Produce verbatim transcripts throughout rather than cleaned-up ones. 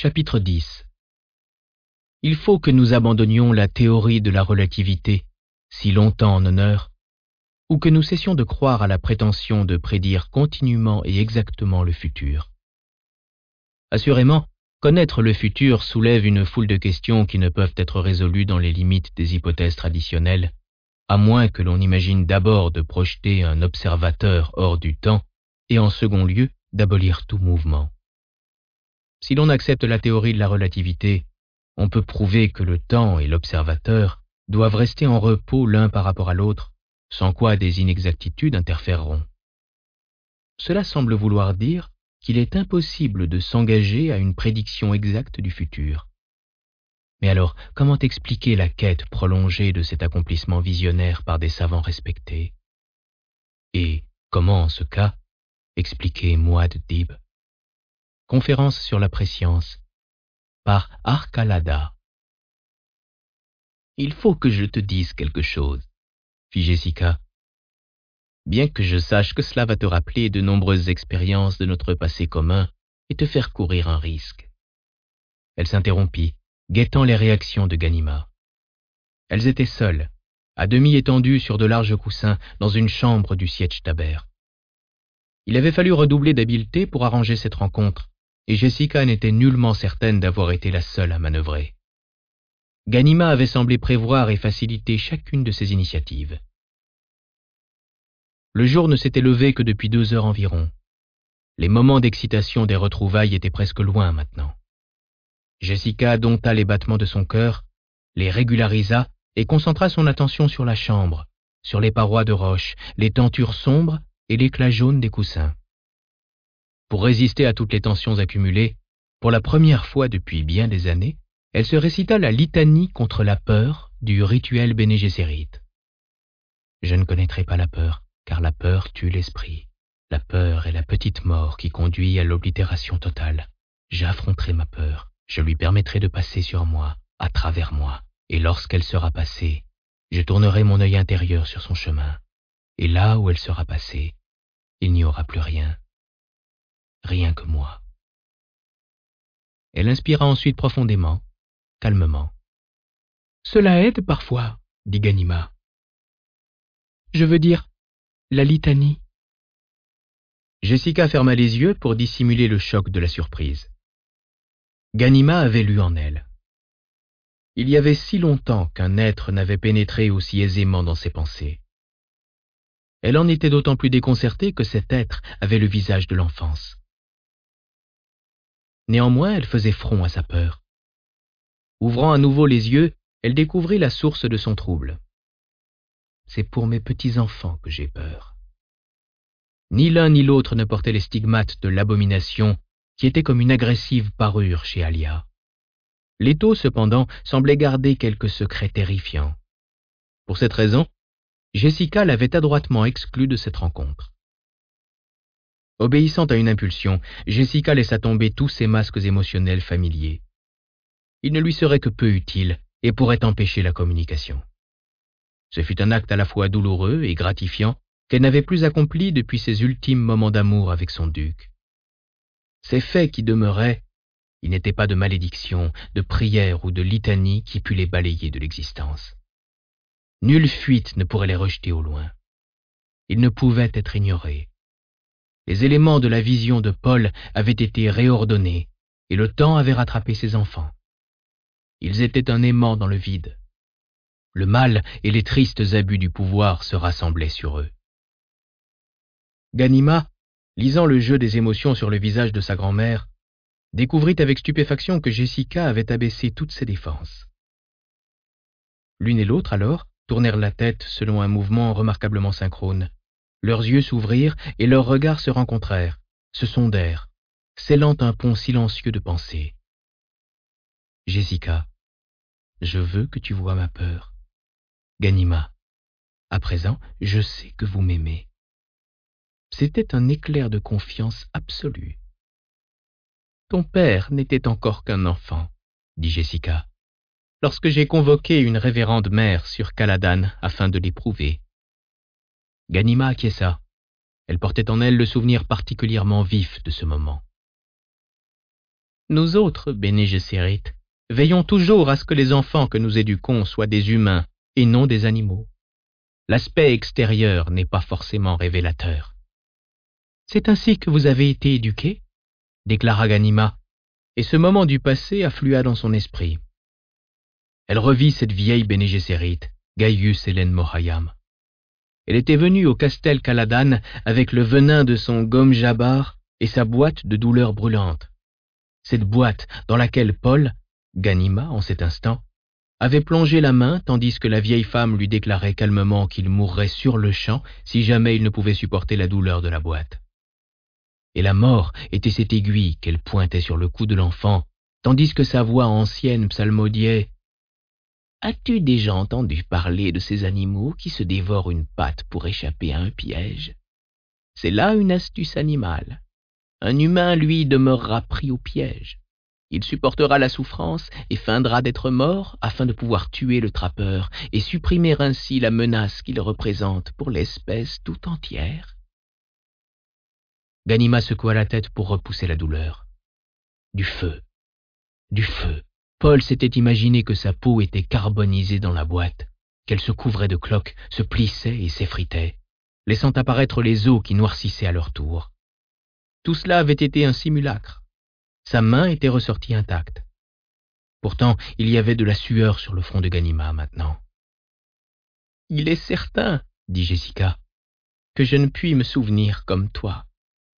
Chapitre dix. Il faut que nous abandonnions la théorie de la relativité, si longtemps en honneur, ou que nous cessions de croire à la prétention de prédire continuellement et exactement le futur. Assurément, connaître le futur soulève une foule de questions qui ne peuvent être résolues dans les limites des hypothèses traditionnelles, à moins que l'on imagine d'abord de projeter un observateur hors du temps, et en second lieu, d'abolir tout mouvement. Si l'on accepte la théorie de la relativité, on peut prouver que le temps et l'observateur doivent rester en repos l'un par rapport à l'autre, sans quoi des inexactitudes interféreront. Cela semble vouloir dire qu'il est impossible de s'engager à une prédiction exacte du futur. Mais alors, comment expliquer la quête prolongée de cet accomplissement visionnaire par des savants respectés? Et comment, en ce cas, expliquer Muad'Dib? Conférence sur la préscience, par Arcalada. « Il faut que je te dise quelque chose, » fit Jessica. « Bien que je sache que cela va te rappeler de nombreuses expériences de notre passé commun et te faire courir un risque. » Elle s'interrompit, guettant les réactions de Ganima. Elles étaient seules, à demi étendues sur de larges coussins dans une chambre du Sietch Taber. Il avait fallu redoubler d'habileté pour arranger cette rencontre, et Jessica n'était nullement certaine d'avoir été la seule à manœuvrer. Ganima avait semblé prévoir et faciliter chacune de ses initiatives. Le jour ne s'était levé que depuis deux heures environ. Les moments d'excitation des retrouvailles étaient presque loin maintenant. Jessica dompta les battements de son cœur, les régularisa et concentra son attention sur la chambre, sur les parois de roche, les tentures sombres et l'éclat jaune des coussins. Pour résister à toutes les tensions accumulées, pour la première fois depuis bien des années, elle se récita la litanie contre la peur du rituel Béné Gesserit. Je ne connaîtrai pas la peur, car la peur tue l'esprit. La peur est la petite mort qui conduit à l'oblitération totale. J'affronterai ma peur, je lui permettrai de passer sur moi, à travers moi, et lorsqu'elle sera passée, je tournerai mon œil intérieur sur son chemin. Et là où elle sera passée, il n'y aura plus rien. Rien que moi. Elle inspira ensuite profondément, calmement. « Cela aide parfois, » dit Ganima. « Je veux dire, la litanie. » Jessica ferma les yeux pour dissimuler le choc de la surprise. Ganima avait lu en elle. Il y avait si longtemps qu'un être n'avait pénétré aussi aisément dans ses pensées. Elle en était d'autant plus déconcertée que cet être avait le visage de l'enfance. Néanmoins, elle faisait front à sa peur. Ouvrant à nouveau les yeux, elle découvrit la source de son trouble. « C'est pour mes petits-enfants que j'ai peur. » Ni l'un ni l'autre ne portait les stigmates de l'abomination qui était comme une agressive parure chez Alia. L'étau, cependant, semblait garder quelques secrets terrifiants. Pour cette raison, Jessica l'avait adroitement exclue de cette rencontre. Obéissant à une impulsion, Jessica laissa tomber tous ses masques émotionnels familiers. Ils ne lui seraient que peu utiles et pourraient empêcher la communication. Ce fut un acte à la fois douloureux et gratifiant qu'elle n'avait plus accompli depuis ses ultimes moments d'amour avec son duc. Ces faits qui demeuraient, il n'était pas de malédiction, de prière ou de litanie qui pût les balayer de l'existence. Nulle fuite ne pourrait les rejeter au loin. Ils ne pouvaient être ignorés. Les éléments de la vision de Paul avaient été réordonnés et le temps avait rattrapé ses enfants. Ils étaient un aimant dans le vide. Le mal et les tristes abus du pouvoir se rassemblaient sur eux. Ganima, lisant le jeu des émotions sur le visage de sa grand-mère, découvrit avec stupéfaction que Jessica avait abaissé toutes ses défenses. L'une et l'autre, alors, tournèrent la tête selon un mouvement remarquablement synchrone. Leurs yeux s'ouvrirent et leurs regards se rencontrèrent, se sondèrent, scellant un pont silencieux de pensée. « Jessica, je veux que tu vois ma peur. Ganima, à présent, je sais que vous m'aimez. » C'était un éclair de confiance absolue. « Ton père n'était encore qu'un enfant, » dit Jessica, « lorsque j'ai convoqué une révérende mère sur Caladan afin de l'éprouver. » Ganima acquiesça. Elle portait en elle le souvenir particulièrement vif de ce moment. Nous autres, Bene Gesserit, veillons toujours à ce que les enfants que nous éduquons soient des humains et non des animaux. L'aspect extérieur n'est pas forcément révélateur. C'est ainsi que vous avez été éduqués, déclara Ganima, et ce moment du passé afflua dans son esprit. Elle revit cette vieille Bene Gesserit, Gaius Hélène Mohayam. Elle était venue au Castel Caladan avec le venin de son gomme jabar et sa boîte de douleurs brûlantes. Cette boîte dans laquelle Paul, Ganima en cet instant, avait plongé la main tandis que la vieille femme lui déclarait calmement qu'il mourrait sur le champ si jamais il ne pouvait supporter la douleur de la boîte. Et la mort était cette aiguille qu'elle pointait sur le cou de l'enfant, tandis que sa voix ancienne psalmodiait « As-tu déjà entendu parler de ces animaux qui se dévorent une patte pour échapper à un piège? C'est là une astuce animale. Un humain, lui, demeurera pris au piège. Il supportera la souffrance et feindra d'être mort afin de pouvoir tuer le trappeur et supprimer ainsi la menace qu'il représente pour l'espèce tout entière. » Ganima secoua la tête pour repousser la douleur. Du feu. Du feu. Paul s'était imaginé que sa peau était carbonisée dans la boîte, qu'elle se couvrait de cloques, se plissait et s'effritait, laissant apparaître les os qui noircissaient à leur tour. Tout cela avait été un simulacre. Sa main était ressortie intacte. Pourtant, il y avait de la sueur sur le front de Ganima maintenant. « Il est certain, dit Jessica, que je ne puis me souvenir comme toi. »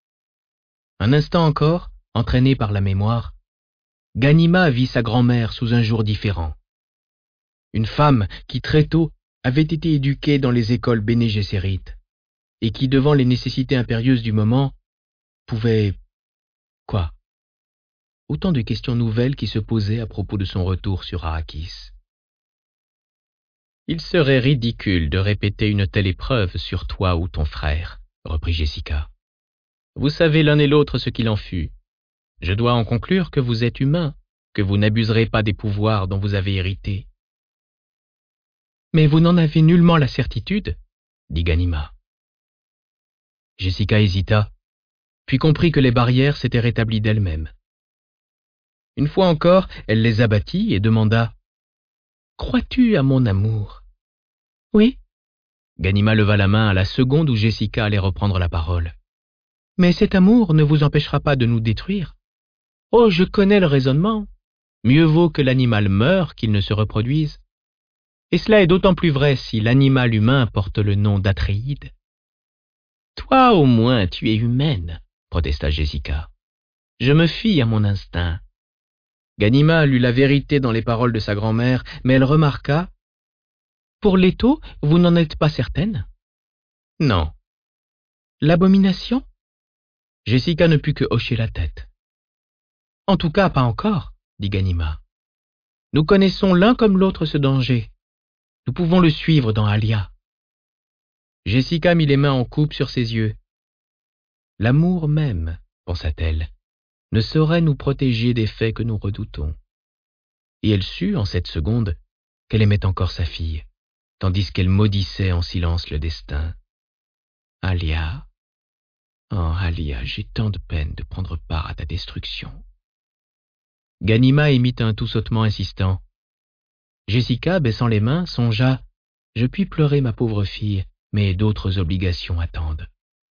Un instant encore, entraîné par la mémoire, Ganima vit sa grand-mère sous un jour différent. Une femme qui très tôt avait été éduquée dans les écoles Bene Gesserit et qui, devant les nécessités impérieuses du moment, pouvait... quoi? Autant de questions nouvelles qui se posaient à propos de son retour sur Arrakis. « Il serait ridicule de répéter une telle épreuve sur toi ou ton frère, reprit Jessica. Vous savez l'un et l'autre ce qu'il en fut. Je dois en conclure que vous êtes humain, que vous n'abuserez pas des pouvoirs dont vous avez hérité. »« Mais vous n'en avez nullement la certitude, » dit Ganima. Jessica hésita, puis comprit que les barrières s'étaient rétablies d'elles-mêmes. Une fois encore, elle les abattit et demanda « Crois-tu à mon amour ?»« Oui. » Ganima leva la main à la seconde où Jessica allait reprendre la parole. « Mais cet amour ne vous empêchera pas de nous détruire. Oh, je connais le raisonnement. Mieux vaut que l'animal meure qu'il ne se reproduise. Et cela est d'autant plus vrai si l'animal humain porte le nom d'Atréide. »« Toi, au moins, tu es humaine, » protesta Jessica. « Je me fie à mon instinct. » Ganima lut la vérité dans les paroles de sa grand-mère, mais elle remarqua « Pour Leto, vous n'en êtes pas certaine ?»« Non. »« L'abomination ?» Jessica ne put que hocher la tête. « En tout cas, pas encore, » dit Ganima. « Nous connaissons l'un comme l'autre ce danger. Nous pouvons le suivre dans Alia. » Jessica mit les mains en coupe sur ses yeux. « L'amour même, pensa-t-elle, ne saurait nous protéger des faits que nous redoutons. » Et elle sut, en cette seconde, qu'elle aimait encore sa fille, tandis qu'elle maudissait en silence le destin. « Alia, oh Alia, j'ai tant de peine de prendre part à ta destruction. » Ganima émit un tout-sautement insistant. Jessica, baissant les mains, songea « Je puis pleurer ma pauvre fille, mais d'autres obligations attendent. »«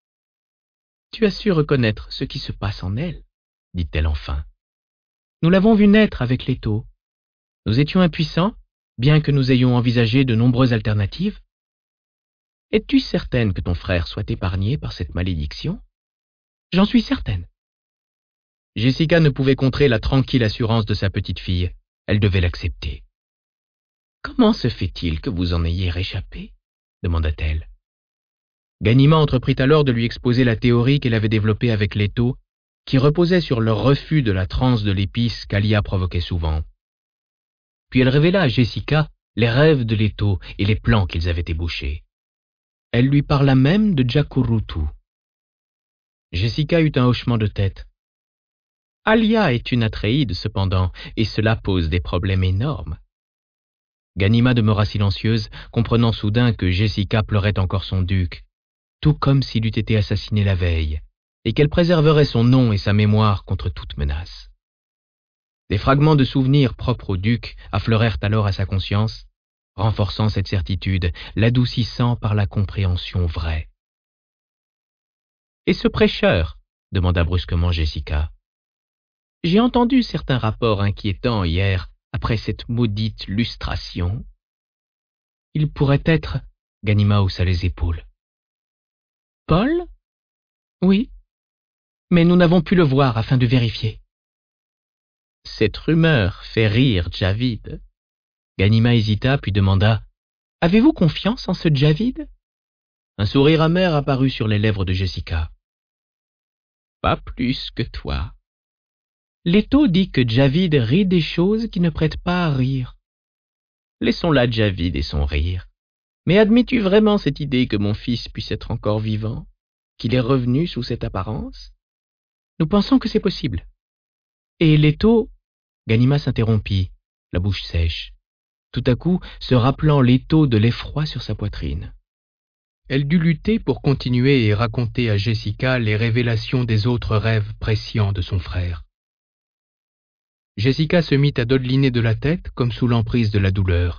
Tu as su reconnaître ce qui se passe en elle, » dit-elle enfin. « Nous l'avons vu naître avec Leto. Nous étions impuissants, bien que nous ayons envisagé de nombreuses alternatives. Es-tu certaine que ton frère soit épargné par cette malédiction? »« J'en suis certaine. » Jessica ne pouvait contrer la tranquille assurance de sa petite fille. Elle devait l'accepter. « Comment se fait-il que vous en ayez réchappé ?» demanda-t-elle. Ganima entreprit alors de lui exposer la théorie qu'elle avait développée avec Leto, qui reposait sur leur refus de la transe de l'épice qu'Alia provoquait souvent. Puis elle révéla à Jessica les rêves de Leto et les plans qu'ils avaient ébauchés. Elle lui parla même de Jacurutu. Jessica eut un hochement de tête. Alia est une Atréide cependant, et cela pose des problèmes énormes. Ganima demeura silencieuse, comprenant soudain que Jessica pleurait encore son duc, tout comme s'il eût été assassiné la veille, et qu'elle préserverait son nom et sa mémoire contre toute menace. Des fragments de souvenirs propres au duc affleurèrent alors à sa conscience, renforçant cette certitude, l'adoucissant par la compréhension vraie. « Et ce prêcheur ?» demanda brusquement Jessica. « J'ai entendu certains rapports inquiétants hier, après cette maudite lustration. » « Il pourrait être... » Ganima haussa les épaules. « Paul ? Oui, mais nous n'avons pu le voir afin de vérifier. » Cette rumeur fait rire Javid. Ganima hésita puis demanda « Avez-vous confiance en ce Javid ?» Un sourire amer apparut sur les lèvres de Jessica. « Pas plus que toi. Leto dit que Javid rit des choses qui ne prêtent pas à rire. Laissons là Javid et son rire. Mais admets-tu vraiment cette idée que mon fils puisse être encore vivant, qu'il est revenu sous cette apparence ? Nous pensons que c'est possible. Et Leto... » Ganima s'interrompit, la bouche sèche, tout à coup se rappelant l'étau de l'effroi sur sa poitrine. Elle dut lutter pour continuer et raconter à Jessica les révélations des autres rêves prescients de son frère. Jessica se mit à dodeliner de la tête comme sous l'emprise de la douleur.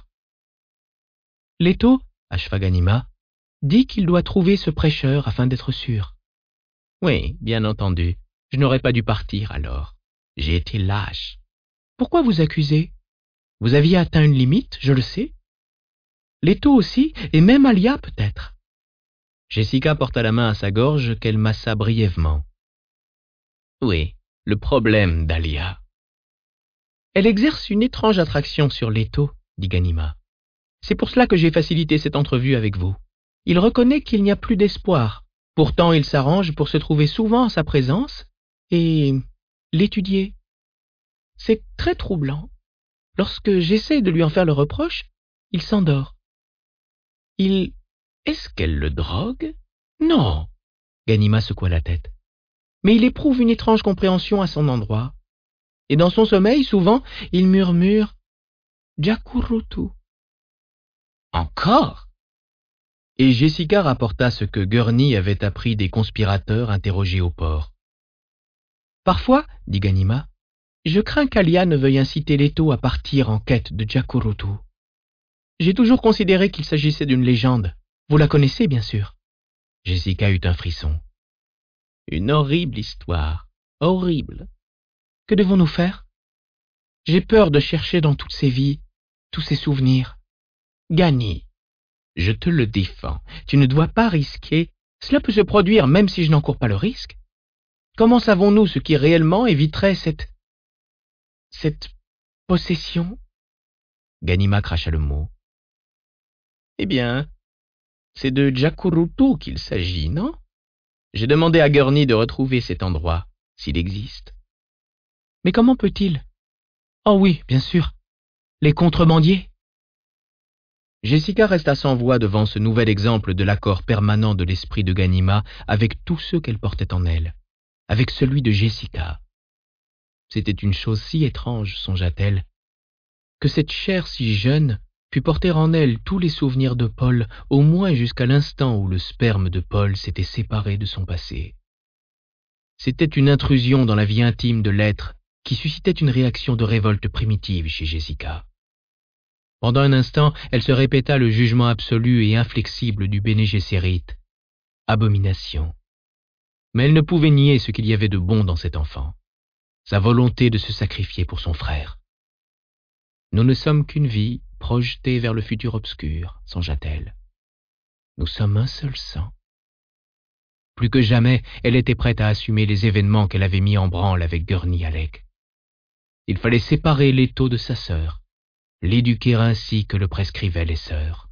« Leto, acheva Ganima, dit qu'il doit trouver ce prêcheur afin d'être sûr. »« Oui, bien entendu, je n'aurais pas dû partir alors. J'ai été lâche. » « Pourquoi vous accusez ? Vous aviez atteint une limite, je le sais. Leto aussi, et même Alia peut-être. » Jessica porta la main à sa gorge qu'elle massa brièvement. « Oui, le problème d'Alia. »« Elle exerce une étrange attraction sur Leto, » dit Ganima. « C'est pour cela que j'ai facilité cette entrevue avec vous. Il reconnaît qu'il n'y a plus d'espoir. Pourtant, il s'arrange pour se trouver souvent en sa présence et l'étudier. C'est très troublant. Lorsque j'essaie de lui en faire le reproche, il s'endort. Il... Est-ce qu'elle le drogue ? Non. Ganima secoua la tête. Mais il éprouve une étrange compréhension à son endroit. Et dans son sommeil, souvent, il murmure « Jacurutu ». Encore ? Et Jessica rapporta ce que Gurney avait appris des conspirateurs interrogés au port. Parfois, dit Ganima, je crains qu'Alia ne veuille inciter Leto à partir en quête de Jacurutu. J'ai toujours considéré qu'il s'agissait d'une légende. Vous la connaissez, bien sûr. Jessica eut un frisson. Une horrible histoire. Horrible. Que devons-nous faire ? J'ai peur de chercher dans toutes ces vies, tous ces souvenirs. Gani, je te le défends. Tu ne dois pas risquer. Cela peut se produire même si je n'encours pas le risque. Comment savons-nous ce qui réellement éviterait cette... cette possession ? Ganima cracha le mot. Eh bien, c'est de Jacurutu qu'il s'agit, non ? J'ai demandé à Gurney de retrouver cet endroit, s'il existe. Mais comment peut-il ? Oh oui, bien sûr. Les contrebandiers ? Jessica resta sans voix devant ce nouvel exemple de l'accord permanent de l'esprit de Ganima avec tous ceux qu'elle portait en elle, avec celui de Jessica. C'était une chose si étrange, songea-t-elle, que cette chair si jeune pût porter en elle tous les souvenirs de Paul, au moins jusqu'à l'instant où le sperme de Paul s'était séparé de son passé. C'était une intrusion dans la vie intime de l'être qui suscitait une réaction de révolte primitive chez Jessica. Pendant un instant, elle se répéta le jugement absolu et inflexible du Bene Gesserit. Abomination. Mais elle ne pouvait nier ce qu'il y avait de bon dans cet enfant, sa volonté de se sacrifier pour son frère. Nous ne sommes qu'une vie projetée vers le futur obscur, songea-t-elle. Nous sommes un seul sang. Plus que jamais, elle était prête à assumer les événements qu'elle avait mis en branle avec Gurney Halleck. Il fallait séparer Leto de sa sœur, l'éduquer ainsi que le prescrivaient les sœurs.